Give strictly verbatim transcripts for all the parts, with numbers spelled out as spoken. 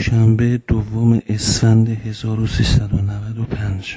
دوشنبه دوم اسفند هزار و سیصد و نود و پنج.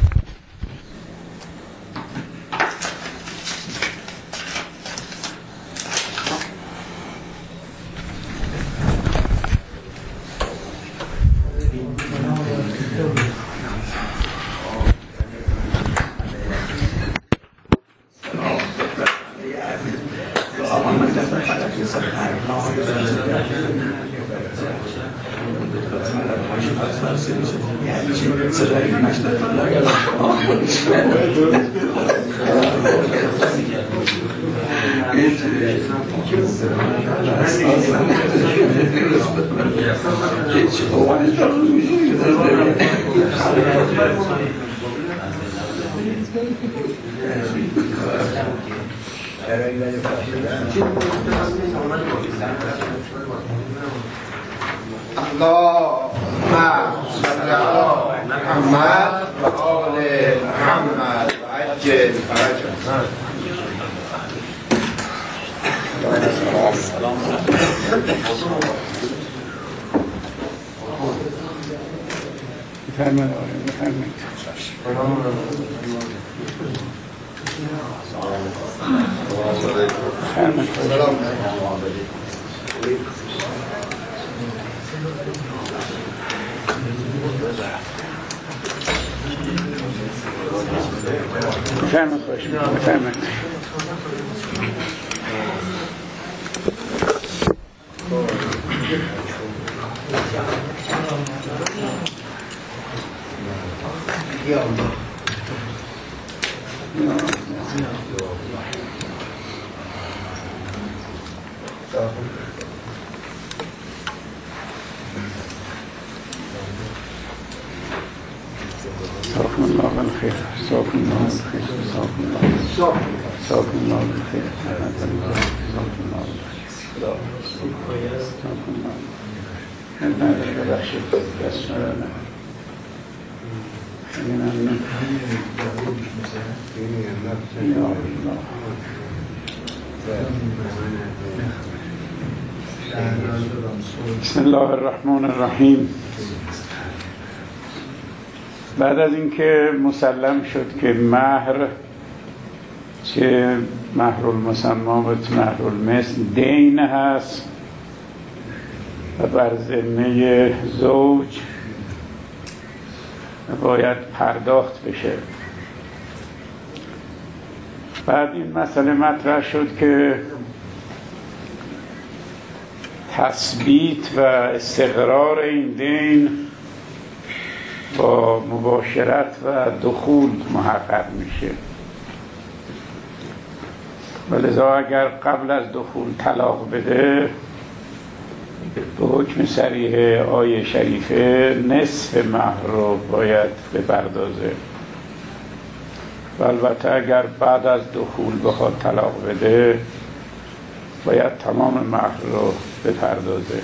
بسم الله الرحمن الرحیم. بعد از اینکه مسلم شد که مهر چه مهر المسمى و چه مهر المثل دین هست و بر ذمه زوج باید پرداخت بشه، بعد این مسئله مطرح شد که تثبیت و استقرار این دین با مباشرت و دخول محقق میشه، ولذا اگر قبل از دخول طلاق بده به حکم صریح آیه شریفه نصف مهر رو باید بپردازه، و البته اگر بعد از دخول بخواد طلاق بده باید تمام مهر رو بپردازه.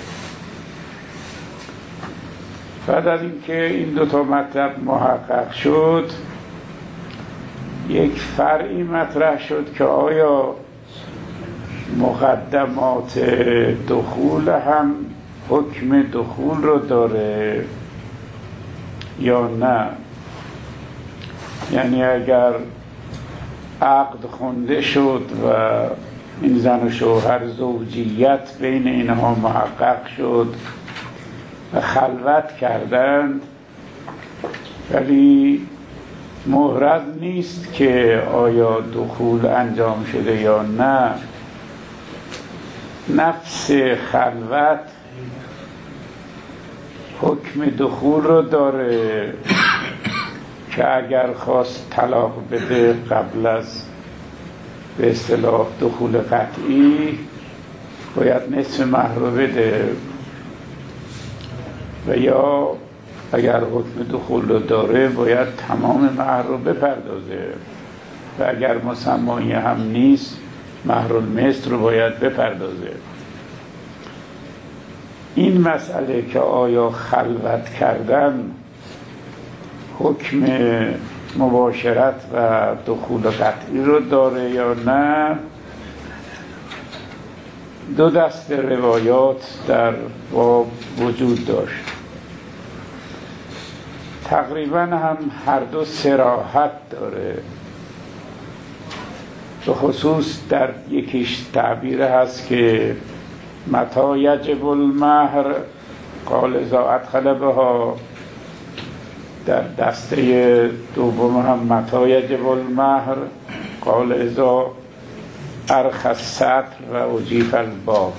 بعد از اینکه این دو تا مطلب محقق شد، یک فرعی مطرح شد که آیا مقدمات دخول هم حکم دخول رو داره یا نه. یعنی اگر عقد خونده شد و این زن و شوهر زوجیت بین اینها محقق شد و خلوت کردند، ولی محرز نیست که آیا دخول انجام شده یا نه، نفس خلوت حکم دخول رو داره که اگر خواست طلاق بده قبل از به اصطلاح دخول قطعی باید نصف مهر رو بده، و یا اگر حکم دخول رو داره باید تمام مهر رو بپردازه، و اگر مسمایی هم نیست مهر المثل رو باید بپردازه. این مسئله که آیا خلوت کردن حکم مباشرت و دخول قطعی رو داره یا نه، دو دست روایات در باب وجود داشت. تقریبا هم هر دو صراحت داره، به خصوص در یکیش تعبیر هست که متى یجب المهر قال اذا ادخل بها، در دسته دوم هم متى یجب المهر قال اذا ارخى السطر و اجیف الباب.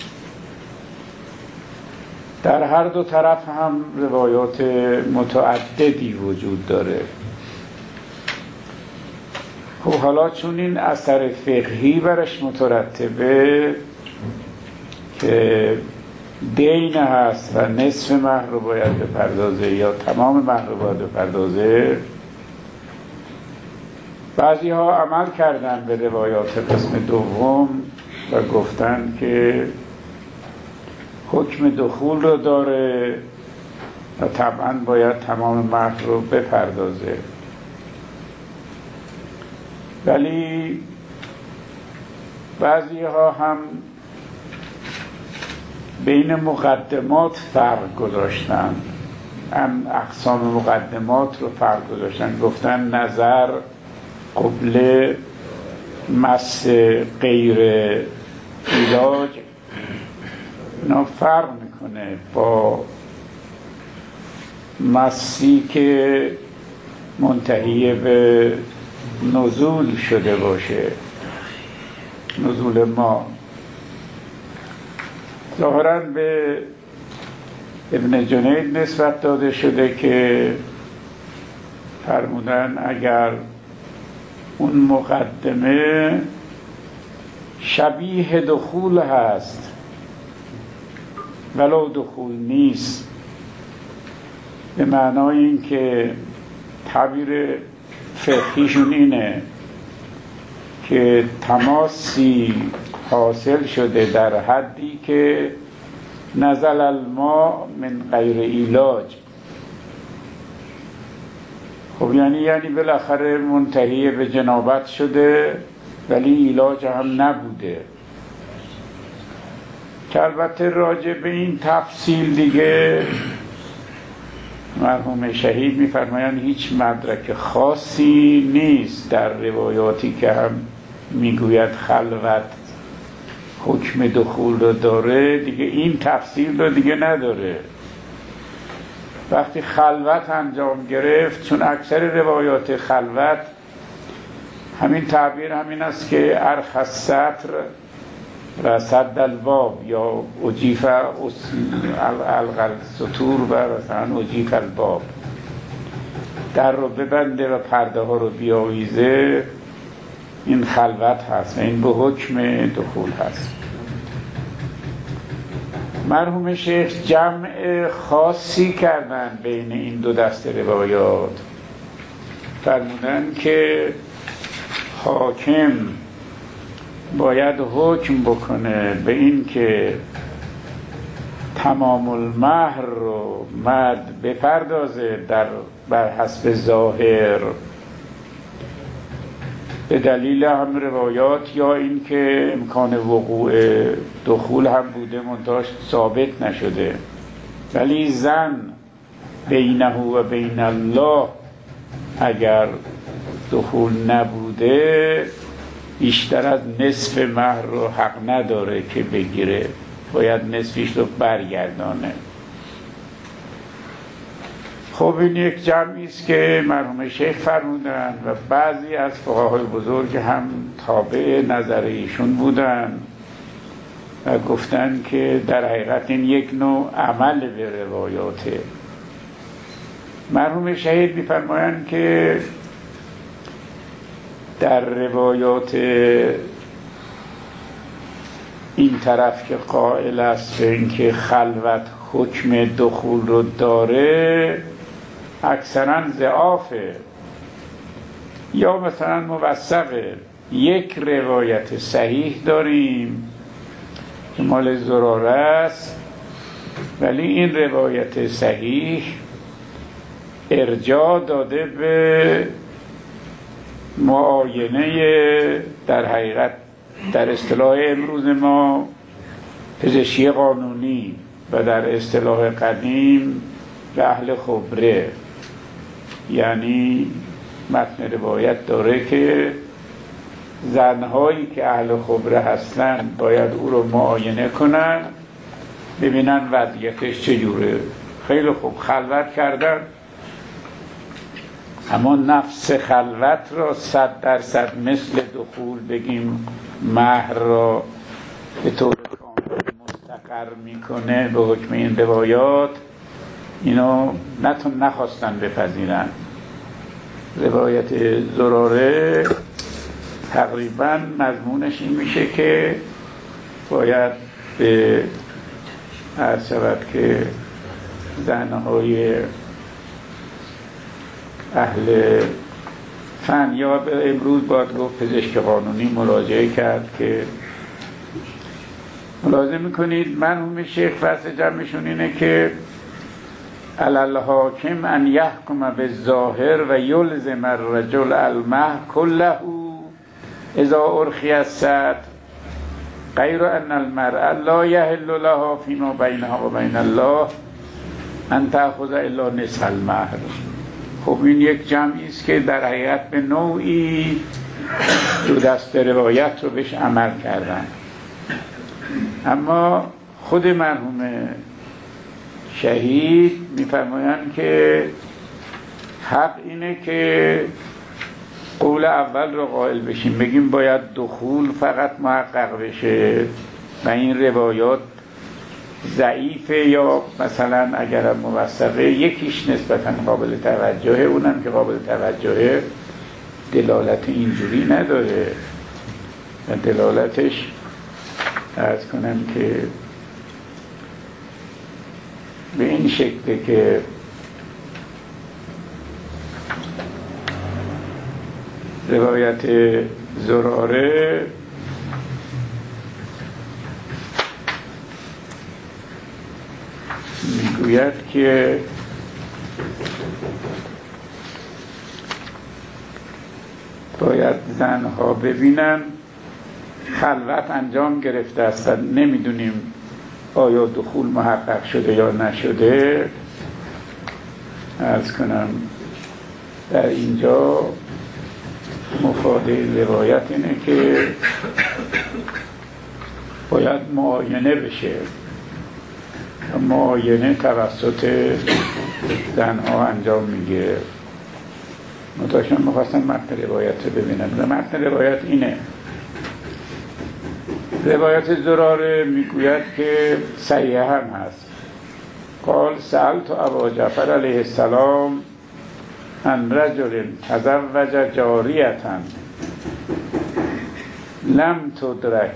در هر دو طرف هم روایات متعددی وجود داره. خب حالا چون این اثر فقهی برش مترتبه که دین هست و نصف مهر رو باید بپردازه یا تمام مهر رو باید بپردازه، بعضی ها عمل کردن به روایات قسم دوم و گفتن که حکم دخول رو داره و طبعا باید تمام مهر رو بپردازه. ولی بعضی ها هم بین مقدمات فرق گذاشتن، هم اقسام مقدمات رو فرق گذاشتن، گفتن نظر، قبله، مس غیر علاج، اینا فرق میکنه با مسی که منتهی به نزول شده باشه، نزول ما. ظاهراً به ابن جنید نسبت داده شده که فرمودن اگر اون مقدمه شبیه دخول هست ولو دخول نیست، به معنای این که تعبیر فقهیشون اینه که تماسی حاصل شده در حدی که نزل الماء من غیر علاج. خب یعنی یعنی بالاخره منتهی به جنابت شده ولی علاج هم نبوده، که البته راجع به این تفصیل دیگه مرحوم شهید می‌فرمایند هیچ مدرک خاصی نیست در روایاتی که هم میگوید خلوت حکم دخول رو داره، دیگه این تفصیل رو دیگه نداره. وقتی خلوت انجام گرفت، چون اکثر روایات خلوت همین تعبیر همین است که ارخى السطر و سد الباب یا اجیف الغل سطور و مثلا اجیف الباب، در رو ببنده و پرده ها رو بیاویزه، این خلوت هست و این به حکم دخول هست. مرحوم شیخ جمع خاصی کردن بین این دو دسته روایات، فرمودن که حاکم باید حکم بکنه به این که تمام المهر رو مرد بپردازه در بر حسب ظاهر، به دلیل هم روایات یا این که امکان وقوع دخول هم بوده منتهاش ثابت نشده، ولی زن بینه و بین الله اگر دخول نبوده بیشتر از نصف مهر رو حق نداره که بگیره، باید نصفش رو برگردانه. خب این یک جمعی است که مرحوم شیخ فرمودن و بعضی از فقهای بزرگ هم تابع نظر ایشون بودن و گفتن که در حقیقت این یک نوع عمل به روایاته. مرحوم شهید می‌فرمایند که در روایات این طرف که قائل است به اینکه خلوت حکم دخول رو داره اکثرا ضعافه یا مثلا موثقه. یک روایت صحیح داریم که مال زراره است، ولی این روایت صحیح ارجاع داده به معاینه در حقیقت در اصطلاح امروز ما پزشکی قانونی و در اصطلاح قدیم اهل خبره، یعنی متن روایت داره که زنهایی که اهل خبره هستن باید او رو معاینه کنن ببینن وضعیتش چجوره. خیلی خوب خلوت کردن، اما نفس خلوت را صد درصد مثل دخول بگیم مهر را به طور کامل مستقر میکنه به حکم این روایات، اینو نتون نخواستن بپذیرن. روایت زراره تقریبا مضمونش این میشه که باید به عرض شود که زنهای اهل فن یا به امروز باید گفت پزشک قانونی مراجعه کرد که ملاحظه میکنید مرحوم شیخ فصل جمعشون اینه که علل حاکم ان یحکم بالظاهر و یلزم الرجل المهر کله اذا ارخی الصد غیر ان المرأة لا یحل لها فیما بینها و بین الله ان تأخذ الا نصف المهر. خب این یک جمعی است که در حقیقت به نوعی دو دست روایت رو بهش عمل کردن، اما خود مرحوم شهید میفرمایند که حق اینه که قول اول رو قائل بشیم، بگیم باید دخول فقط محقق بشه و این روایات ضعیفه یا مثلا اگر موثقه یکیش نسبتا قابل توجهه، اونم که قابل توجهه دلالت اینجوری نداره و دلالتش عرض کنم که به این شکله که روایت زراره میگوید که باید زنها ببینن خلوت انجام گرفته است و نمیدونیم آیا دخول محقق شده یا نشده. عرض کنم در اینجا مفاده روایت اینه که باید معاینه بشه، معاینه توسط زنها انجام میگیره. متاشم میخواستم متن روایت رو ببینم. متن روایت اینه: روایت زراره میگوید که صحیح هم هست. قال سألت ابا جعفر علیه السلام ان رجل تزوج جاریة لم تدرک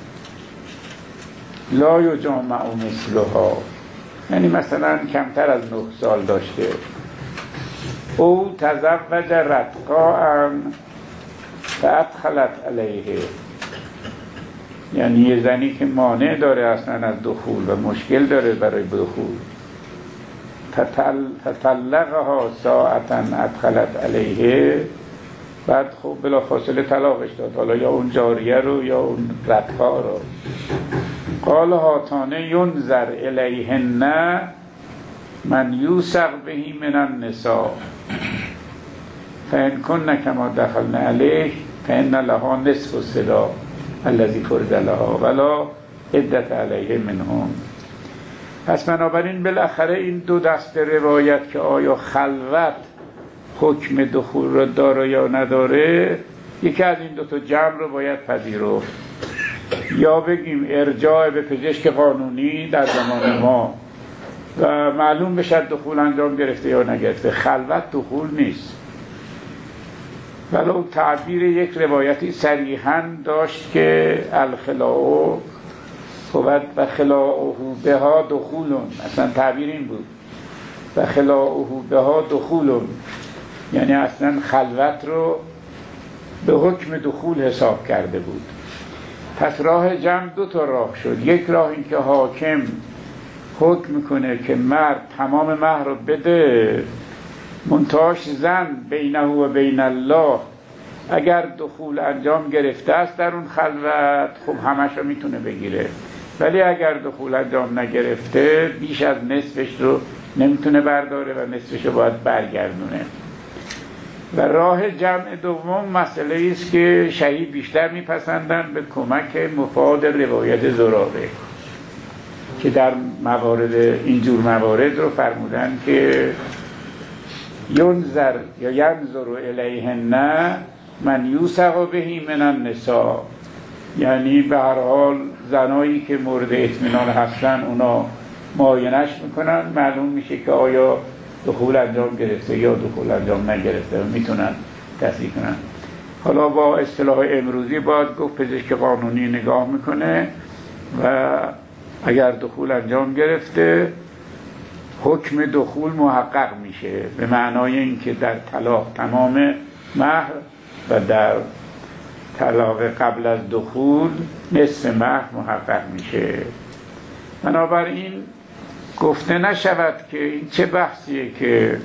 لا یجامع مثلها، یعنی مثلا کمتر از نه سال داشته، او تزوج رتقاء فادخلت علیه، یعنی یه زنی که مانع داره اصلا از دخول و مشکل داره برای دخول، فطلقها ساعتا ادخلت علیه، بعد خب بلا فاصله طلاقش داد، حالا یا اون جاریه رو یا اون رتقا رو. قال هاتانه ینظر الیهن من یوثق بهی من النساء فان کن کما دخلن علیه فان لها نصف الصداق الذی فرض لها ولا عدة علیه منهم. پس بنابراین بالاخره این دو دست روایت که آیا خلوت حکم دخول رو داره یا نداره، یکی از این دو تا جمع رو باید پذیرفت. یا بگیم ارجاع به پزشک قانونی در زمان ما و معلوم بشد دخول انجام گرفته یا نگرفته، خلوت دخول نیست. ولو تعبیر یک روایتی صریحاً داشت که الخلاء و خلاؤه بها دخولون، اصلا تعبیر این بود و خلاؤه بها دخولون، یعنی اصلا خلوت رو به حکم دخول حساب کرده بود. پس راه جمع دو تا راه شد. یک راه این که حاکم حکم میکنه که مرد تمام مهر رو بده، منتهاش زن بینه و بین الله اگر دخول انجام گرفته است در اون خلوت، خب همش رو میتونه بگیره. ولی اگر دخول انجام نگرفته بیش از نصفش رو نمیتونه برداره و نصفش رو باید برگردونه. و راه جمع دوم مسئله است که شهید بیشتر میپسندن به کمک مفاد روایت زراره که در موارد اینجور موارد رو فرمودن که ینظر یا ینظر الیهن من یوثق بهی من النساء، یعنی به هر حال زنایی که مورد اطمینان هستن اونا معاینش میکنن، معلوم میشه که آیا دخول انجام گرفته یا دخول انجام نگرفته و میتونن تصدیق کنن. حالا با اصطلاح امروزی باید گفت پزشک قانونی نگاه میکنه و اگر دخول انجام گرفته حکم دخول محقق میشه، به معنای اینکه در طلاق تمام مهر و در طلاق قبل از دخول نصف مهر محقق میشه. بنابراین گفته نشود که این چه بحثیه که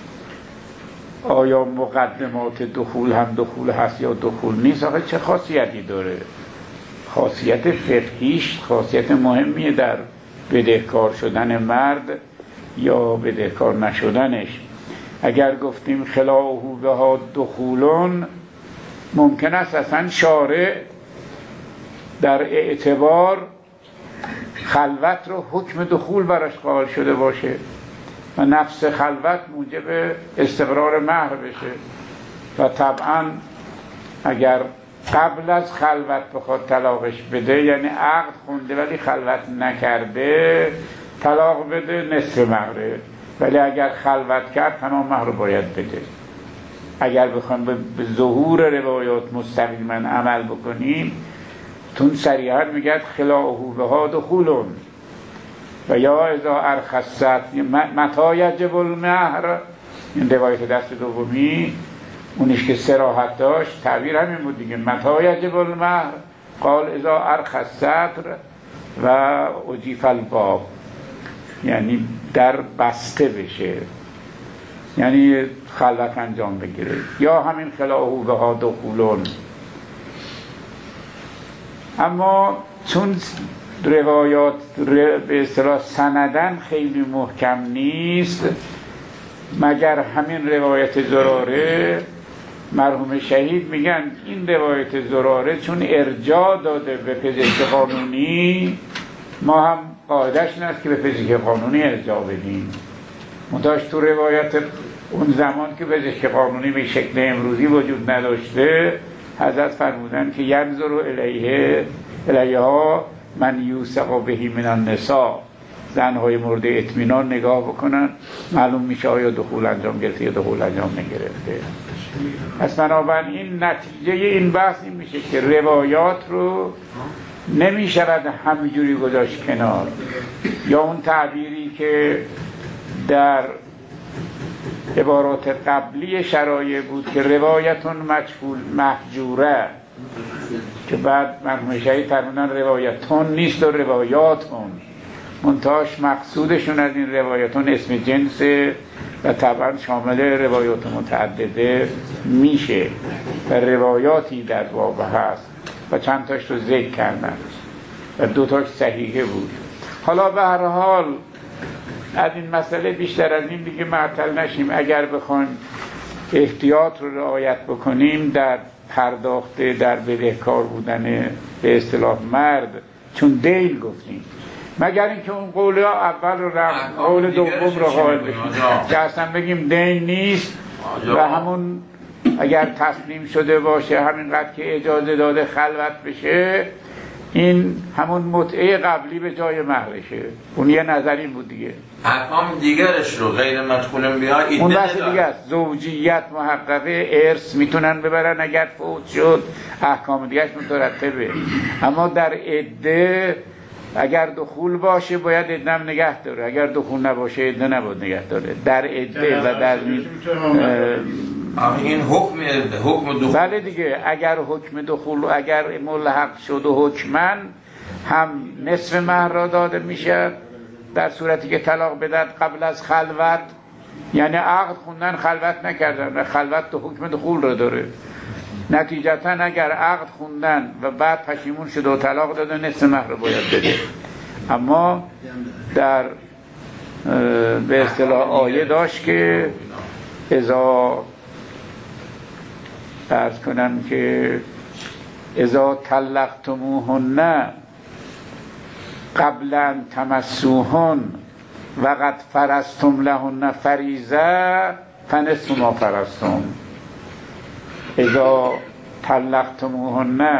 آیا مقدمات دخول هم دخول هست یا دخول نیست. آخه چه خاصیتی داره؟ خاصیت فقهیش خاصیت مهمیه در بدهکار شدن مرد یا بدهکار نشدنش. اگر گفتیم خلاهو بها دخولون، ممکن است اصلا شارع در اعتبار خلوت رو حکم دخول براش قائل شده باشه و نفس خلوت موجب استقرار مهر بشه و طبعا اگر قبل از خلوت بخواد طلاقش بده، یعنی عقد خونده ولی خلوت نکرده، طلاق بده نصف مهره، ولی اگر خلوت کرد تمام مهر رو باید بده. اگر بخوایم به ظهور روایات مستقیما عمل بکنیم، تون صریحا میگه خلاهو بها دخولون و یا اذا ارخصت متی یجب المهر. این روایت دست دومی اونیش که صراحت داشت تعبیر همین بود دیگه، متی یجب المهر قال اذا ارخص الصدر و اجیف الباب، یعنی در بسته بشه، یعنی خلوت انجام بگیره. یا همین خلاهو بها دخولون. اما چون روایات به اصطلاح سندن خیلی محکم نیست، مگر همین روایت زراره، مرحوم شهید میگن این روایت زراره چون ارجاع داده به پزشک قانونی، ما هم قاعدش این است که به پزشک قانونی ارجاع بدیم. منتها تو روایت اون زمان که پزشک قانونی به شکل امروزی وجود نداشته، حضرت فرمودن که ینظر الیه الیها من یوثق بهی من النساء، زنهای مورد اطمینان نگاه بکنن معلوم میشه آیا دخول انجام گرفته یا دخول انجام نگرفته. پس بنابراین نتیجه این بحث این میشه که روایات رو نمیشود همینجوری گذاشت کنار، یا اون تعبیری که در عبارات قبلی شرایع بود که روایتون مجهول محجوره، که بعد مرحوم شهید فرمودن روایتون نیست و روایاتون، منتهاش مقصودشون از این روایتون اسم جنسه و طبعا شامل روایات متعدده میشه و روایاتی در باب هست و چند تاش رو ذکر کردن و دو تاش صحیحه بود. حالا به هر حال از این مسئله بیشتر از این دیگه معطل نشیم. اگر بخوایم احتیاط رو رعایت بکنیم در پرداخته در بدهکار بودن به اصطلاح مرد، چون دیل گفتیم، مگر اینکه اون قول اول رو رفت قول دوم رو قائل بشیم که اصلا بگیم دین نیست و همون اگر تسلیم شده باشه همینقدر که اجازه داده خلوت بشه، این همون متعه قبلی به جای مهرشه. اون یه نظری بود دیگه. احکام دیگرش رو غیر مدخول بیا ایده اون بحث دیگه است. زوجیت محققه، ارث میتونن ببرن اگر فوت شد، احکام دیگرش مترتبه. اما در عده اگر دخول باشه باید عده هم نگه داره، اگر دخول نباشه عده نباید نگه داره. در عده و در این حکم حکم دخول، بله دیگه، اگر حکم دخول اگر ملحق شد و حکمن هم نصف مهر را داده میشه در صورتی که طلاق بدهد قبل از خلوت، یعنی عقد خوندن خلوت نکردن و خلوت تو حکم دخول را داره. نتیجتا اگر عقد خوندن و بعد پشیمون شد و طلاق داده نصف مهر را باید بده. اما در به اصطلاح آیه داشت که اذا عرض کنم که اذا طلقتموهن قبل ان تمسوهن و قد فرضتم لهن فریضه فنصف ما فرضتم. اذا طلقتموهن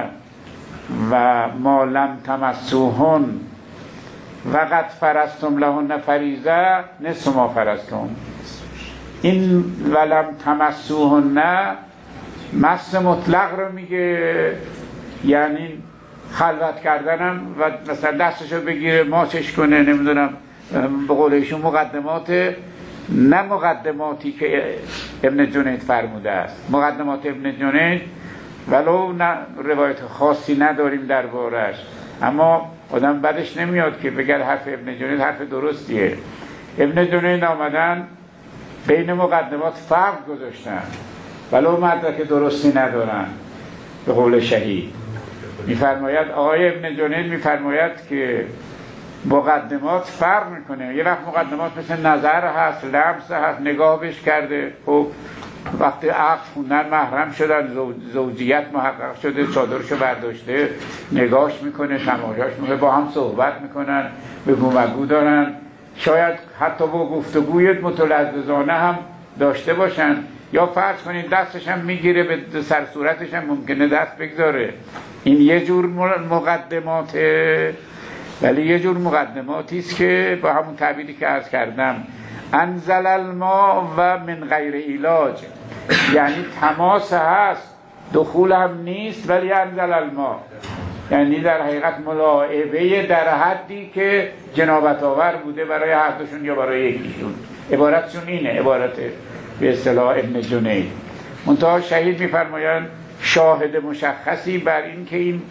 و ما لم تمسوهن و قد فرضتم لهن فریضه نصف ما فرضتم. این ولم تمسوهن مس مطلق رو میگه، یعنی خلوت کردنم و مثلا دستشو بگیره ماچش کنه، نمیدونم به قول ایشون مقدمات، نه مقدماتی که ابن جنید فرموده است. مقدمات ابن جنید ولو نه روایت خاصی نداریم دربارش، اما آدم بدش نمیاد که بگه حرف ابن جنید حرف درستیه. ابن جنید آمدن بین مقدمات فرق گذاشتن ولو مدرک درستی ندارن. به قول شهید میفرماید، آقای ابن جنید میفرماید که مقدمات فرق میکنه. یه وقت مقدمات مثل نظر هست، لمس هست، نگاه بهش کرده، خب وقتی عقد خوندن محرم شدن، زوجیت محقق شده، چادرشو برداشته، نگاهش میکنه، تماشاش میکنه، با هم صحبت میکنن، بگو مگو دارن، شاید حتی با گفتگوی متلذذانه هم داشته باشن، یا فرض کنید دستش هم میگیره به سر صورتش هم ممکنه دست بگذاره. این یه جور مقدماته، ولی یه جور مقدماتی است که با همون تعبیری که عرض کردم انزل الماء و من غیر علاج، یعنی تماس هست، دخول هم نیست، ولی انزل الماء یعنی در حقیقت ملاعبه در حدی که جنابت آور بوده برای هر دوشون یا برای یکیشون. عبارتشون اینه، عبارت به اصطلاح ابن جنید. منتها شهید میفرمایند شاهد مشخصی بر این که این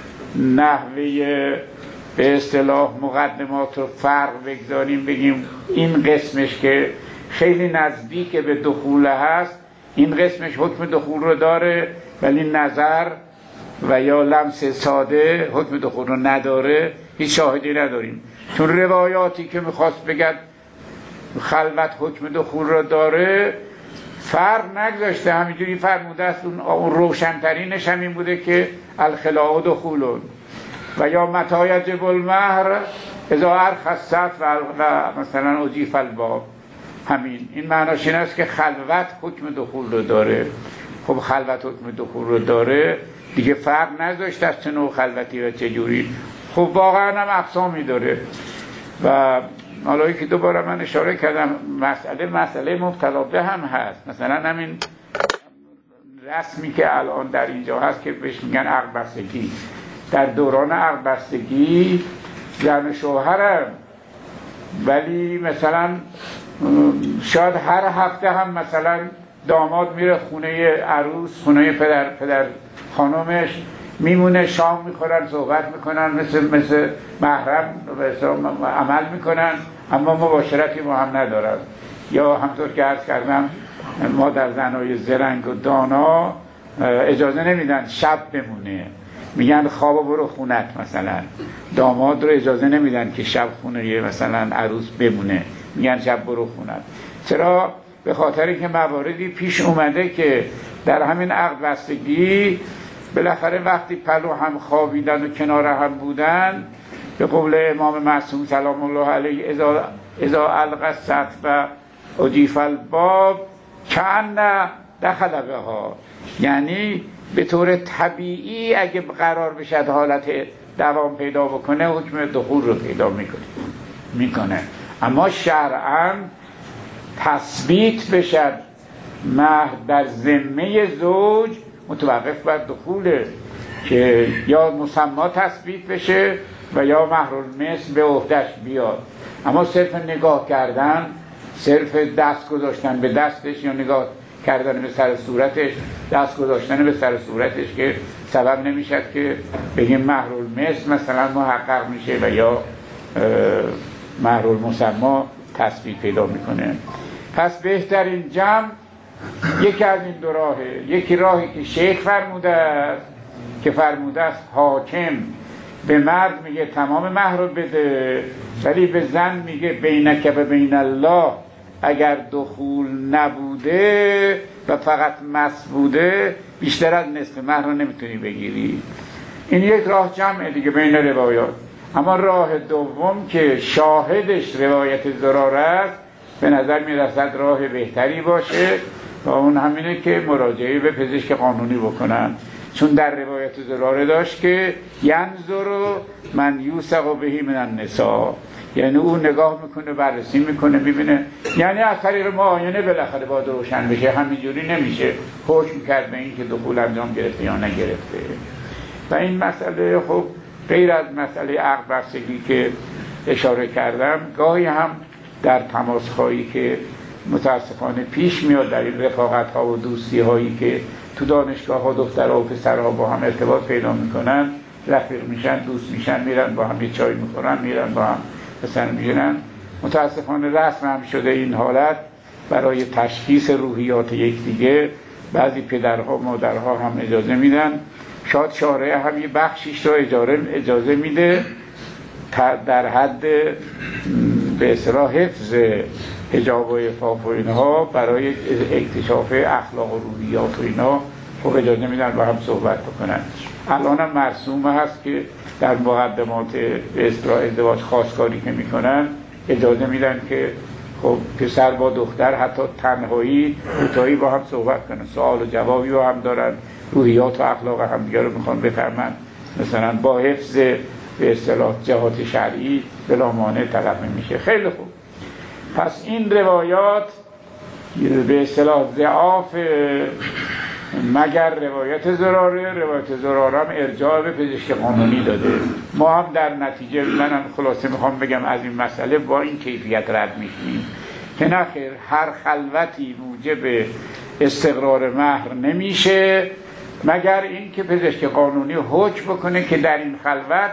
نحوه به اصطلاح مقدمات رو فرق بگذاریم، بگیم این قسمش که خیلی نزدیک به دخول هست، این قسمش حکم دخول رو داره، ولی نظر و یا لمس ساده حکم دخول رو نداره، هیچ شاهدی نداریم. چون روایاتی که میخواست بگد خلوت حکم دخول رو داره فرق نگذاشته، همینجوری فرموده است. اون روشنترینش همین بوده که الخلاء دخولون و یا متی یجب المهر اذا ارخصت و مثلا اجیف الباب. همین این معناش این است که خلوت حکم دخول رو داره. خب خلوت حکم دخول رو داره دیگه، فرق نذاشته از چه نوع خلوتی و چه جوری. خب واقعا هم اقسامی داره و حالا که دوباره من اشاره کردم مسئله مسئله مبتلا به هم هست. مثلا همین رسمی که الان در اینجا هست که بهش میگن عقد بستگی، در دوران عقد بستگی زن شوهرم، ولی مثلا شاید هر هفته هم مثلا داماد میره خونه عروس، خونه پدر پدر خانمش، میمونه، شام میخورن، صحبت میکنن، مثل مثل محرم عمل میکنن، اما مباشرتی با هم ندارن. یا همطور که عرض کردم ما در زنای زرنگ و دانا اجازه نمیدن شب بمونه، میگن خواب برو خونت. مثلا داماد رو اجازه نمیدن که شب خونه مثلا عروس بمونه، میگن شب برو خونت. چرا؟ به خاطر اینکه مواردی پیش اومده که در همین عقد بستگی بالاخره وقتی پلو هم خوابیدن و کنار هم بودن، به قول امام معصوم سلام الله علیه اذا اذا القى السطح و اجیف الباب کأن دخل بها، یعنی به طور طبیعی اگه قرار بشد حالت دوام پیدا بکنه حکم دخول رو پیدا میکنه میکنه اما شرعاً تثبیت بشد مهر در ذمه زوج متوقف بر دخوله، که یا مسما تثبیت بشه و یا مهرالمثل به عهده‌اش بیاد. اما صرف نگاه کردن، صرف دست گذاشتن به دستش یا نگاه کردن به سر صورتش، دست گذاشتن به سر صورتش که سبب نمیشد که بگیم مهرالمثل مثلا محقق میشه و یا مهرالمسما تثبیت پیدا میکنه. پس بهترین جمع یکی از این دو راهه. یکی راهی که شیخ فرموده است که فرموده است حاکم به مرد میگه تمام مهر رو بده، ولی به زن میگه بینک و بین الله اگر دخول نبوده و فقط مس بوده بیشتر از نصف مهر رو نمیتونی بگیری. این یک راه جمعه دیگه بین روایات. اما راه دوم که شاهدش روایت زراره است به نظر میرسد راه بهتری باشه و اون همینه که مراجعه به پزشک قانونی بکنن، چون در روایت زراره داشت که ینظر من یوثق بهی من النساء، یعنی اون نگاه میکنه بررسی میکنه ببینه، یعنی از طریق معاینه بالاخره باید روشن بشه، همینجوری نمیشه حکم کرد به این که دخول انجام گرفته یا نگرفته. و این مسئله خب غیر از مسئله عقد بستگی که اشاره کردم، گاهی هم در تماس هایی که متاسفانه پیش میاد در این رفاقت ها و دوستی هایی که تو دانشگاه ها دخترها و پسرها با هم ارتباط پیدا میکنن، رفیق میشن، دوست میشن، میرن با هم یه چای میخورن، میرن با هم مثلا میگیرن. متاسفانه رسم هم شده این حالت برای تشخیص روحیات یکدیگه. بعضی پدرها مادرها هم اجازه میدن، شاید شارع هم یه بخشیش رو اجازه اجازه میده در حد به اصطلاح حفظ حجاب و عفاف و اینها، برای اکتشاف اخلاق و روحیات و اینا خب اجازه میدن با هم صحبت بکنن. الان هم مرسوم هست که در مقدمات به اصطلاح ازدواج خواستگاری که میکنن اجازه میدن که خب پسر با دختر حتی تنهایی کوتاهی با هم صحبت کنن، سوال و جوابی با هم دارن، روحیات و اخلاق هم دیگه رو میخوان بفهمن، مثلا با حفظ به اصطلاح جهات شرعی بلا مانع تلقی میشه. خیلی خوب. پس این روایات به اصطلاح ضعاف، مگر روایت زراره، روایت زراره هم ارجاع به پزشک قانونی داده. ما هم در نتیجه، منم خلاصه میخوام بگم از این مسئله با این کیفیت رد میشیم که نخیر هر خلوتی موجب استقرار مهر نمیشه مگر این که پزشک قانونی حکم بکنه که در این خلوت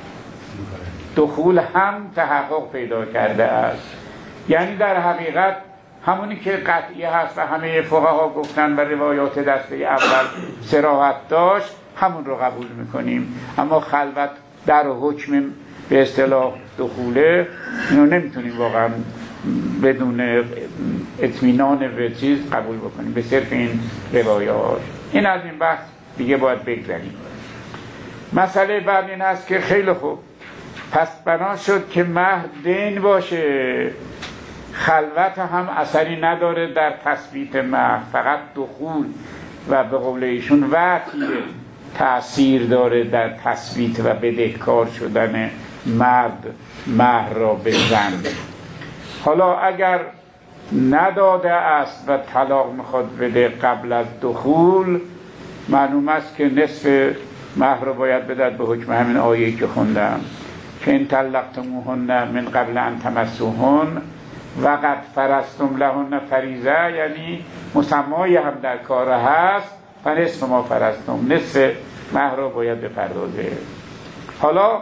دخول هم تحقق پیدا کرده است. یعنی در حقیقت همونی که قطعی هست و همه فقها گفتن و روایات دسته اول صراحت داشت همون رو قبول میکنیم. اما خلوت در حکم به اصطلاح دخوله اینو نمیتونیم واقعا بدون اطمینان به چیز قبول بکنیم به صرف این روایات. این از این بحث دیگه باید بگذاریم. مسئله بعد این هست که خیلی خوب، پس بنا شد که مهر دین باشه، خلوت هم اثری نداره در تثبیت مهر، فقط دخول و به قول ایشون وطیه تأثیر داره در تثبیت و بدهکار شدن مرد مهر را به زن. حالا اگر نداده است و طلاق میخواد بده قبل از دخول، معلوم است که نصف مهر را باید بدهد به حکم همین آیه‌ای که خوندم که ان طلقتموهن من قبل ان تمسوهن وقد فرضتم لهن فریضه، یعنی مسمایی هم در کار هست و نصف ما فرضتم، نصف مهر را باید بپردازه. حالا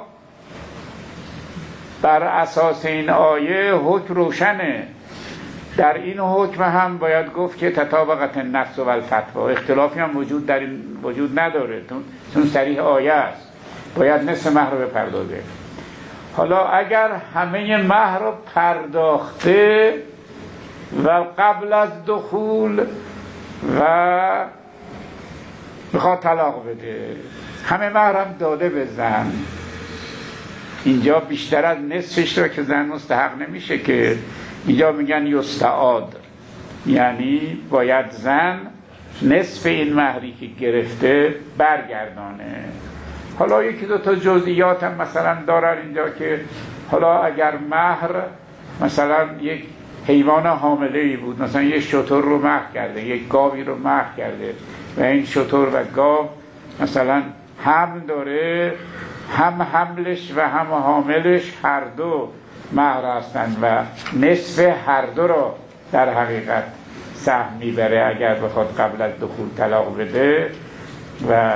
بر اساس این آیه حکم روشنه. در این حکم هم باید گفت که تطابقت النص و الفتوا، اختلافی هم وجود در این وجود نداره چون صریح آیه است، باید نصف مهر رو بپردازه. حالا اگر همه مهر رو پرداخته و قبل از دخول و میخواد طلاق بده، همه مهر هم داده به زن، اینجا بیشتر از نصفش رو که زن مستحق نمیشه که اینجا میگن یستعاد، یعنی باید زن نصف این مهری که گرفته برگردانه. حالا یکی دو تا جزئیات هم مثلا دارن اینجا که حالا اگر مهر مثلا یک حیوان حامله‌ای بود، مثلا یک شتر رو مهر کرده، یک گاوی رو مهر کرده و این شتر و گاو مثلا حمل داره، هم حملش و هم حاملش هر دو مهر هستند و نصف هر دو رو در حقیقت سهم میبره اگر بخواد قبل از دخول طلاق بده و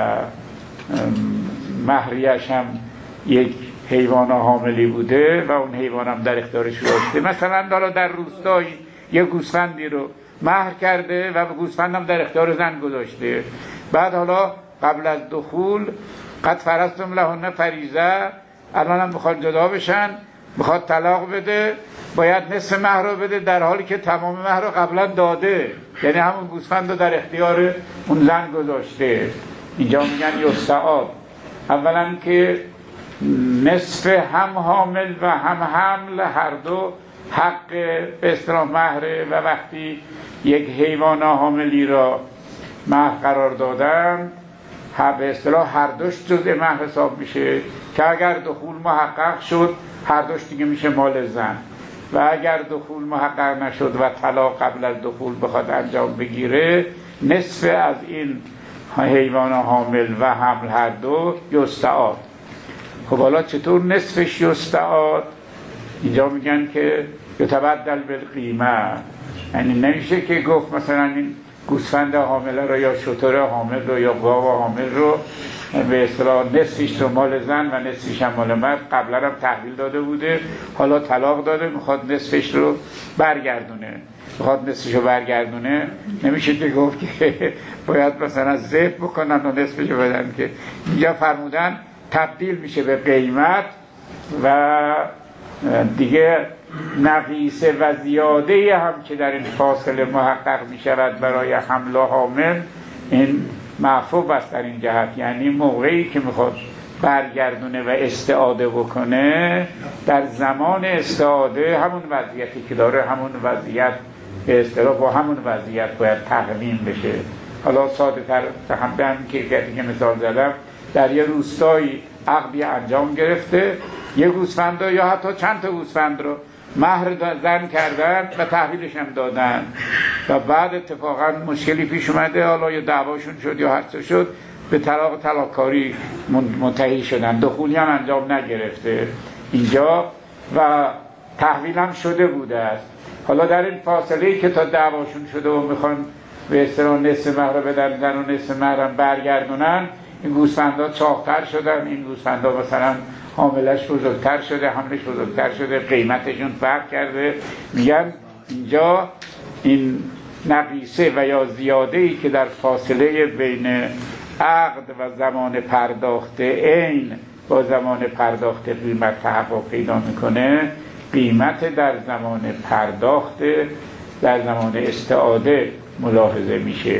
مهریش هم یک حیوان حاملی بوده و اون حیوان هم در اختیارش داشته. مثلا دارا در روستایی یک گوسفندی رو مهر کرده و گوسفند هم در اختیار زن گذاشته، بعد حالا قبل از دخول قد فرضتم لهن فریضه، الان هم میخواد جدا بشن، میخواد طلاق بده، باید نصف مهر رو بده، در حالی که تمام مهر رو قبلا داده، یعنی همون گوسفند رو در اختیار اون زن گذاشته. اینجا میگن یستعاد. اولا که نصف هم حامل و هم حمل هر دو حق به اصطلاح مهره، و وقتی یک حیوان حاملی را مهر قرار دادن به اصطلاح هر دوش جزء مهر حساب میشه، که اگر دخول محقق شد هر دوش دیگه میشه مال زن، و اگر دخول محقق نشد و طلاق قبل از دخول بخواد انجام بگیره، نصف از این حیوان حامل و حمل هر دو یستعاد. خب حالا چطور نصفش یستعاد؟ اینجا میگن که یتبدل بالقیمه، یعنی نمیشه که گفت مثلا این گوسفند حامل رو یا شتر حامل رو یا گاو حامل رو به اصطلاح نصفش رو مال زن و نصفش هم مال مرد، قبلا هم تحویل داده بوده، حالا طلاق داده، میخواد نصفش رو برگردونه، میخواد نصفش رو برگردونه، نمیشه که گفت که باید مثلا ذبح بکنن و نصفش رو بدن، که اینجا فرمودن تبدیل میشه به قیمت و دیگه نقیصه و زیاده هم که در این فاصله محقق می شود برای حمل و حامل، این معفوف است در این جهت. یعنی موقعی که میخواد برگردونه و استعاده بکنه، در زمان استعاده همون وضعیتی که داره، همون وضعیت به اصطلاح با همون وضعیت باید تقویم بشه. حالا ساده تر هم به همین کیفیتی که مثال زدم، در یه روستایی عقدی انجام گرفته، یه گوسفند یا حتی چند تا گوسفند رو مهر زن کردن و تحویلش هم دادن، و بعد اتفاقا مشکلی پیش اومده، حالا یا دعواشون شد یا هر چه شد، به طلاق طلاقکاری منتهی شدن، دخولی هم انجام نگرفته اینجا و تحویل هم شده بوده است. حالا در این فاصله که تا دعواشون شده و میخوان به اصطلاح نصف مهر بدن زن و نصف مهر هم برگردونن، این گوسفندا چاق‌تر شدن، این گوسفندا مثلا حاملش بزرگتر شده، حملش بزرگتر شده، قیمتشون فرق کرده. میگن اینجا این نقیصه و یا زیاده‌ای که در فاصله بین عقد و زمان پرداخت عین با زمان پرداخت قیمت تحقق پیدا میکنه، قیمت در زمان پرداخت در زمان استعاده ملاحظه میشه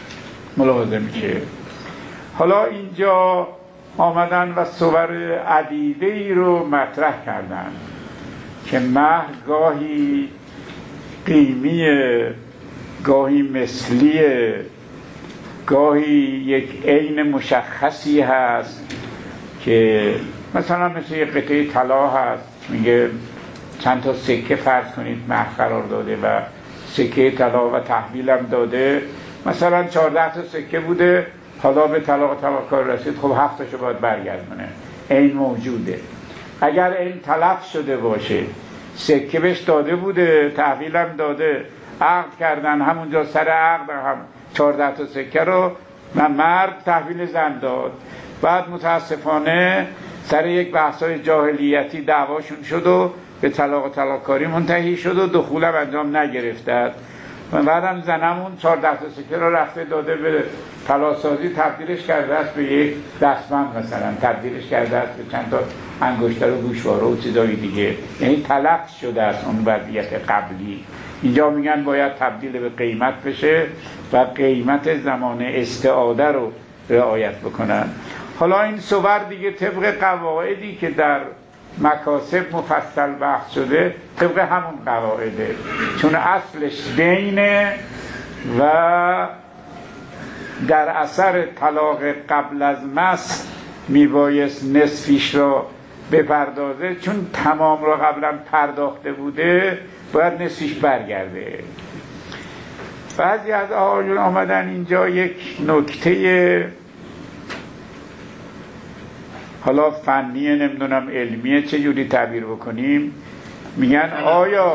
ملاحظه میشه حالا اینجا آمدن و صور عدیده‌ای رو مطرح کردن که مهر گاهی قیمیه، گاهی مثلیه، گاهی یک عین مشخصی هست که مثلا مثل یک قطعه طلا هست، میگه چند تا سکه فرض کنید مهر قرار داده و سکه طلا و تحویل هم داده، مثلا چهارده تا سکه بوده، حالا به طلاق طلاقکار رسید، خب هفتاشو باید برگردونه، این موجوده. اگر این تلف شده باشه، سکه بهش داده بوده، تحویل هم داده، عقد کردن، همونجا سر عقد هم چهارده تا سکه رو من مرد تحویل زن داد، بعد متاسفانه سر یک بحثای جاهلیتی دعواشون شد و به طلاق طلاقکاری منتهی شد و دخولم انجام نگرفتد و بعدم زنمون چهارده تا سکه رو رفته داده به طلاق‌سازی، تبدیلش کرده است به یک دستبند، مثلا تبدیلش کرده است به چند تا انگشتر و گوشواره و چیزای دیگه، یعنی تلف شده است اون وضعیت قبلی. اینجا میگن باید تبدیل به قیمت بشه و قیمت زمان استعاده رو رعایت بکنن. حالا این صور دیگه طبق قواعدی که در مکاسب مفصل بحث شده، طبق همون قواعده، چون اصلش دینه و در اثر طلاق قبل از مس میبایست نصفیش رو بپردازه، چون تمام رو قبلا پرداخته بوده باید نصفیش برگرده. بعضی از آقایون آمدن اینجا یک نکته حالا فنیه، نمیدونم علمیه، چه جوری تعبیر بکنیم، میگن آیا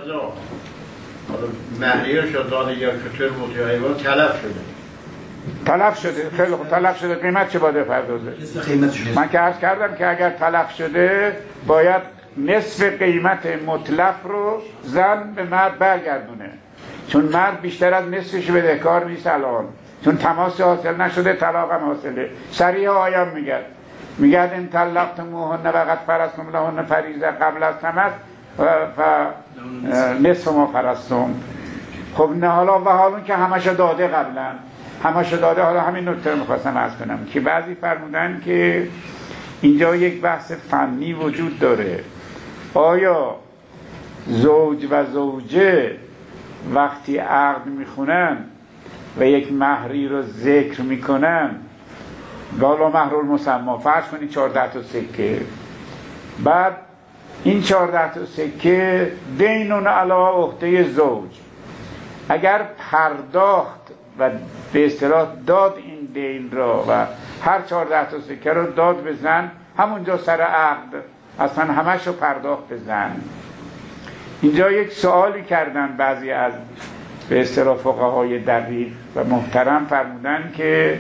مهریه شداده یا کتر متعیبان تلف شده تلف شده خیلی خوب، تلف شده، قیمت چه باید پردازه؟ من که عرض کردم که اگر تلف شده باید نصف قیمت مطلق رو زن به مرد برگردونه، چون مرد بیشتر از نصفش بدهکار نیست الان، چون تماس حاصل نشده، طلاق هم حاصله. صریح آیان میگن میگه ان طلقتموهن وقد فرضتم لهن فریضه قبل از تمس ف نصف ما فرضتم. خب نه حالا و حالا که همشو داده قبلا همشو داده. حالا همین نکته رو میخواستم عرض کنم که بعضی فرمودن که اینجا یک بحث فنی وجود داره. آیا زوج و زوجه وقتی عقد میخونن و یک مهری رو ذکر میکنن، بالا مهر المسمی، فرض کنید چهارده تا سکه، بعد این چهارده تا سکه دینون علی عهده زوج، اگر پرداخت و به اصطلاح داد این دین را و هر چهارده تا سکه رو داد به زن، همونجا سر عقد اصلا همش رو پرداخت به زن. اینجا یک سوالی کردن بعضی از به اصطلاح فقهای دقیق و محترم، فرمودن که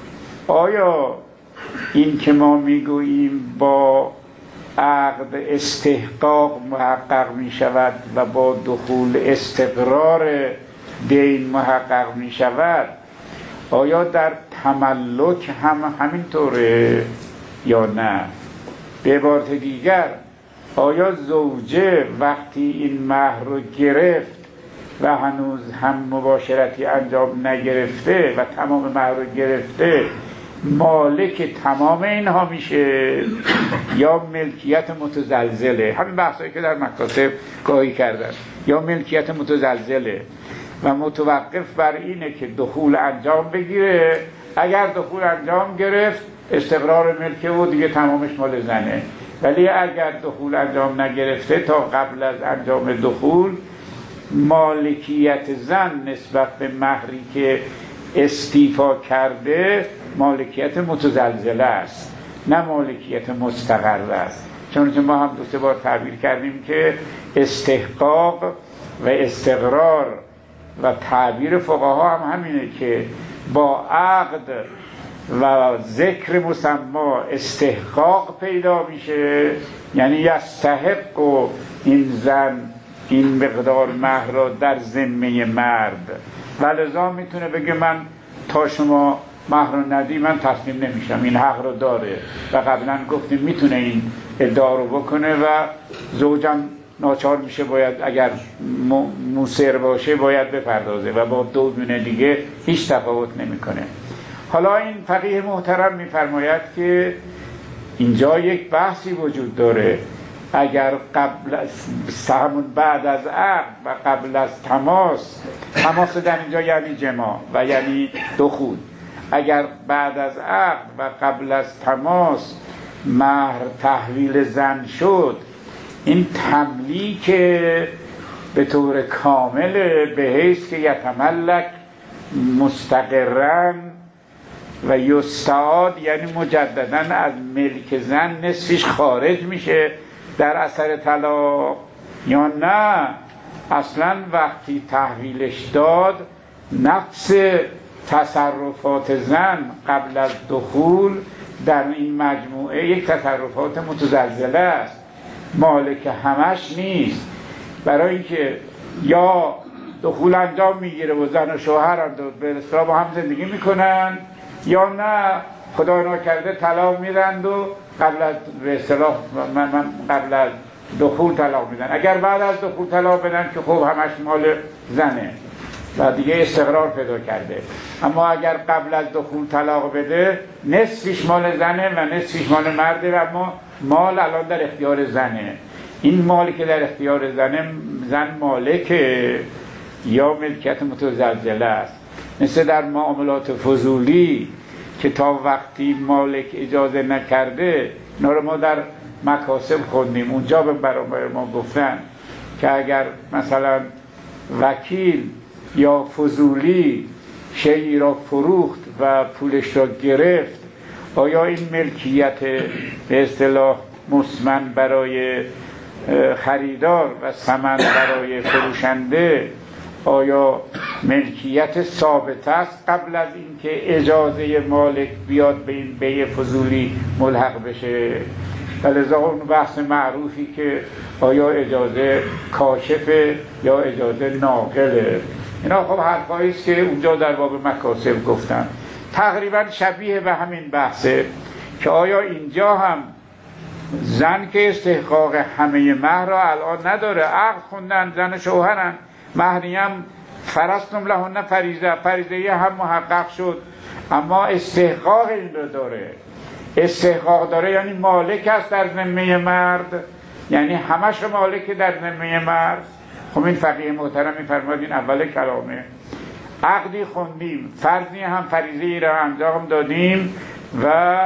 آیا این که ما میگوییم با عقد استحقاق محقق می شود و با دخول استقرار دین محقق می شود، آیا در تملک هم همینطوره یا نه؟ به عبارت دیگر آیا زوجه وقتی این مهر رو گرفت و هنوز هم مباشرتی انجام نگرفته و تمام مهر رو گرفته، مالک تمام اینها میشه یا ملکیت متزلزله؟ همین بحثایی که در مکاتب گاهی کردن، یا ملکیت متزلزله و متوقف بر اینه که دخول انجام بگیره. اگر دخول انجام گرفت استقرار ملکه و دیگه تمامش مال زنه، ولی اگر دخول انجام نگرفته تا قبل از انجام دخول، مالکیت زن نسبت به مهری که استیفا کرده مالکیت متزلزله است، نه مالکیت مستقر است. چون ما هم دو سه بار تعبیر کردیم که استحقاق و استقرار و تعبیر فقها هم همینه که با عقد و ذکر مسما استحقاق پیدا میشه، یعنی یستحق و این زن این مقدار مهر را در ذمه مرد، ولذا میتونه بگه من تا شما مهر رو ندی من تسلیم نمیشم، این حق رو داره. و قبلا گفتیم میتونه این ادعا رو بکنه و زوجم ناچار میشه باید اگر موسر باشه باید بپردازه و با دو دونه دیگه هیچ تفاوت نمیکنه. حالا این فقیه محترم میفرماید که اینجا یک بحثی وجود داره. اگر قبل همون بعد از عقد و قبل از تماس، تماس در اینجا یعنی جماع و یعنی دخول، اگر بعد از عقد و قبل از تماس مهر تحویل زن شد، این تملیک به طور کامل به حیث که یتملک مستقرن و یستعاد، یعنی مجدداً از ملک زن نصفش خارج میشه در اثر طلاق، یا نه اصلا وقتی تحویلش داد نفس تصرفات زن قبل از دخول در این مجموعه یک تصرفات متزلزله است، مالک همش نیست. برای اینکه یا دخول انجام میگیره و زن و شوهر هم به اصطلاح با هم زندگی میکنن، یا نه خدا ناکرده طلاق میدن و قبل از به اصطلاح من من قبل از دخول طلاق میدن. اگر بعد از دخول طلاق بدن که خب همش مال زنه و دیگه استقرار پیدا کرده. اما اگر قبل از دخول طلاق بده نصفش مال زنه و نصفش مال مرده و اما مال الان در اختیار زنه. این مالی که در اختیار زنه، زن مالکه یا ملکیت متزلزله است. مثل در معاملات فضولی که تا وقتی مالک اجازه نکرده، اینا رو ما در مکاسب خوندیم، اونجا به برابر ما گفتن که اگر مثلا وکیل یا فضولی شیئی را فروخت و پولش را گرفت، آیا این ملکیت به اصطلاح مسمن برای خریدار و ثمن برای فروشنده آیا ملکیت ثابت است قبل از اینکه اجازه مالک بیاد به این بیع فضولی ملحق بشه؟ لذا اون بحث معروفی که آیا اجازه کاشفه یا اجازه ناقله، اینا خب حرفایی است که اونجا در باب مکاسب گفتن. تقریبا شبیه به همین بحثه که آیا اینجا هم زن که استحقاق همه مهر را الان نداره، عقد خوندن، زن شوهرن، مهری هم فرستم لهن فریضه، فریضه هم محقق شد، اما استحقاق این رو داره. استحقاق داره یعنی مالک است در ذمه مرد، یعنی همش رو مالک در ذمه مرد. خب این فقیه محترم می‌فرماید این اول کلامه. عقدی خوندیم، فرضی هم فریضه‌ای را انجام دادیم و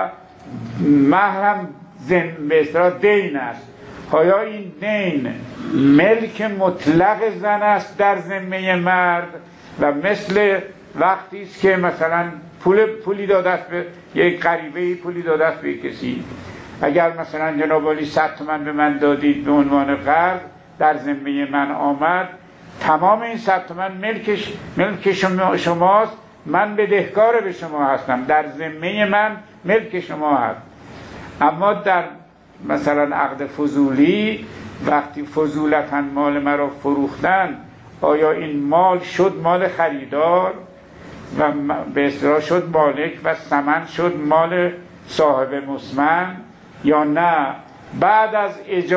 مهرم به اصطلاح دین است. آیا این دین ملک مطلق زن است در ذمه مرد و مثل وقتی است که مثلا پول پولی داده است به یک غریبه، پولی داده است به کسی، اگر مثلا جناب عالی صد تومن به من دادید به عنوان قرض، در ذمه من آمد، تمام این صد تومن ملکش ملک شما شماست، من بدهکار به شما هستم، در ذمه من ملک شما هست. اما در مثلا عقد فضولی، وقتی فضولتاً مال مرا فروختن، آیا این مال شد مال خریدار و به اصطلاح شد مالک و ثمن شد مال صاحب مسمن، یا نه بعد از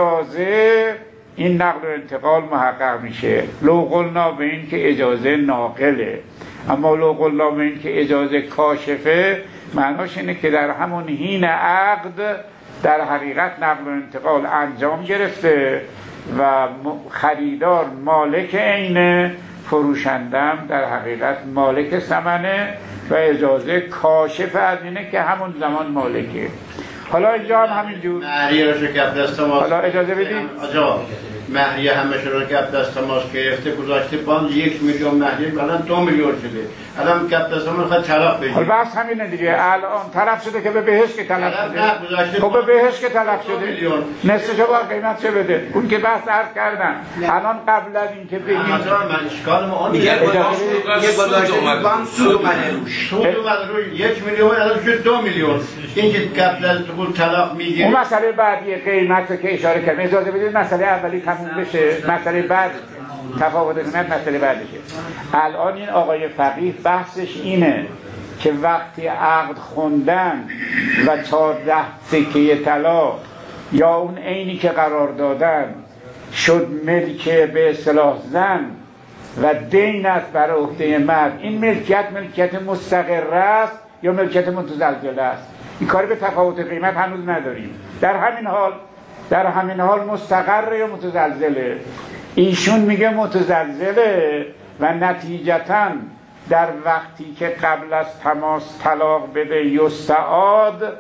اجازه این نقل و انتقال محقق میشه؟ لو قلنا به این که اجازه ناقله، اما لو قلنا به این که اجازه کاشفه، معناش اینه که در همون حین عقد در حقیقت نقل و انتقال انجام گرفته و خریدار مالک عینه، فروشندم در حقیقت مالک ثمنه و اجازه کاشف از اینه که همون زمان مالکه. حالا اینجا هم همینجور مهریه رو که دست ماست، حالا اجازه بدید آجا مهریه همش رو که دست ماست گرفته گذاشته باند یک میلیون مهریه، الان دو میلیون شده، الان که دست ما میخواد طلاق بگیره. حالا بس همینه دیگه، الان طرف شده که به بهش که طلب شده، خب به بهش که طلب شده نصفشو با قیمت چه بده؟ اون که بحث عرض کردن. الان قبل از این که بگیم من اشکال ما اون دیگه گذاشته باند سود اومده روش، سود اومده روش یک میلیون الان شد دو میلیون. این که قبل از دخول طلاق میگیره. اون مسئله بعدی قیمت که اشاره کردم، اجازه بدید مسئله اولی تموم بشه، مسئله بعد تفاوت قیمت مسئله بعدشه. الان این آقای فقیه بحثش اینه که وقتی عقد خوندن و چهارده سکه طلا یا اون عینی که قرار دادن شد ملک به اصطلاح زن و دین است بر عهده مرد، این ملکیت ملکیت مستقر است یا ملکیت متزلزل است؟ این کاری به تفاوت قیمت هنوز نداریم. در همین حال در همین حال مستقر یا متزلزله؟ ایشون میگه متزلزله و نتیجتاً در وقتی که قبل از تماس طلاق بده یستعاد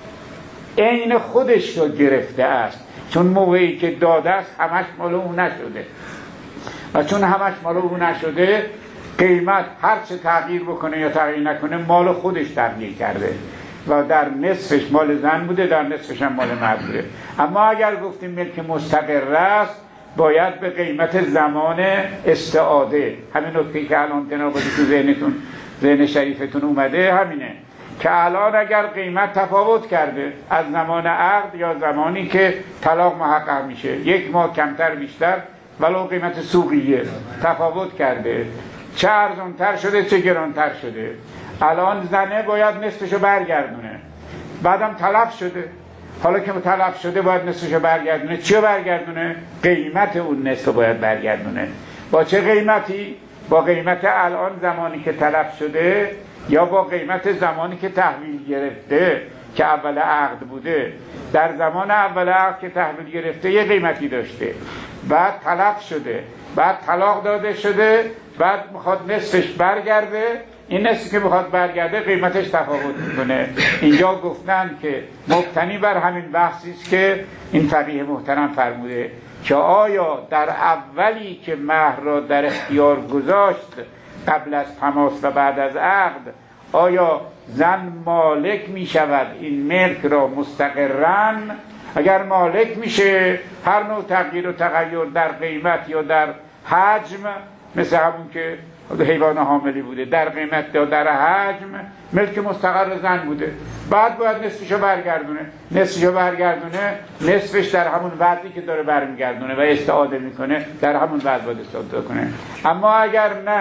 عین خودش رو گرفته است، چون موقعی که داده است همش مال او نشده و چون همش مال او نشده قیمت هر چه تغییر بکنه یا تغییر نکنه مال خودش تغییر کرده و در نصفش مال زن بوده، در نصفش هم مال مرد بوده. اما اگر گفتیم ملک مستقر است، باید به قیمت زمان استعاده، همین نکته که الان جناب تو ذهنتون ذهن شریفتون اومده همینه که الان اگر قیمت تفاوت کرده از زمان عقد یا زمانی که طلاق محقق میشه، یک ماه کمتر بیشتر ولو قیمت سوقیه تفاوت کرده، چه ارزانتر شده چه گرانتر شده، الان زنه باید نصفشو برگردونه، بعدم تلف شده، حالا که تلف شده باید نصفشو برگردونه. چیو برگردونه؟ قیمت اون نصف باید برگردونه. با چه قیمتی؟ با قیمت الان زمانی که تلف شده یا با قیمت زمانی که تحویل گرفته که اول عقد بوده. در زمان اول عقد که تحویل گرفته یه قیمتی داشته، بعد تلف شده، بعد طلاق داده شده، بعد میخواد نصفش برگرده، این نصفی که میخواد برگرده قیمتش تفاوت میکنه. اینجا گفتن که مبتنی بر همین بحثی است که این فقیه محترم فرموده که آیا در اولی که مهر را در اختیار گذاشت قبل از تماس و بعد از عقد، آیا زن مالک میشود این ملک را مستقرن؟ اگر مالک میشه هر نوع تغییر و تغییر در قیمت یا در حجم، مثل همون که حیوان حاملی بوده، در قیمت یا در حجم ملک مستقر زن بوده، بعد باید نصفشو برگردونه. نصفشو برگردونه نصفش در همون وضعی که داره برمیگردونه و استعاده میکنه در همون وضع باید استعاده کنه. اما اگر نه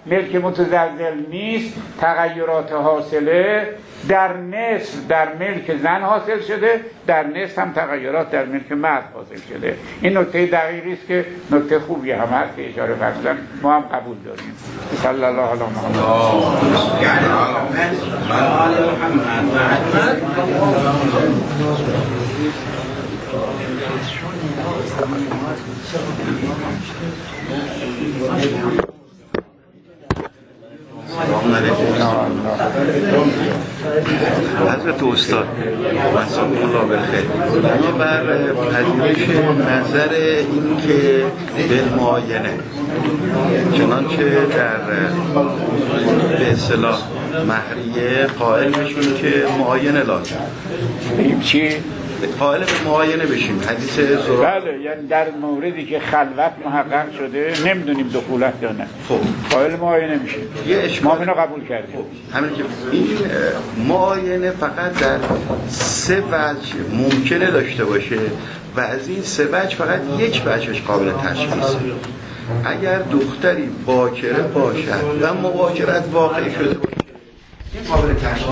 ملک متزلزل نیست، تغییرات حاصله در نصف در ملک زن حاصل شده، در نصف هم تغییرات در ملک مرد حاصل شده. این نکته دقیقی است که نکته خوبی هم هست که اشاره فرمودن، ما هم قبول داریم. صلی الله علی محمد. حضرت استاد مسلم الله بالخیر، ما بر پذیرش نظر این که بالمعاینه چنانچه در به اصطلاح مهریه قائل بشیم که معاینه لازم بگیم چی؟ قائل به معاینه بشیم. حدیث زرار بله، یعنی در موردی که خلوت محقق شده نمیدونیم دخولت یا نه، خب قائل معاینه میشیم. یه اشکال ما اینو قبول کردیم. خب. همین که این معاینه فقط در سه وجه ممکنه داشته باشه و از این سه وجه فقط یک وجهش قابل تشخیصه. اگر دختری باکره باشد و مباشرت واقع شده باشه این قابل تشخیص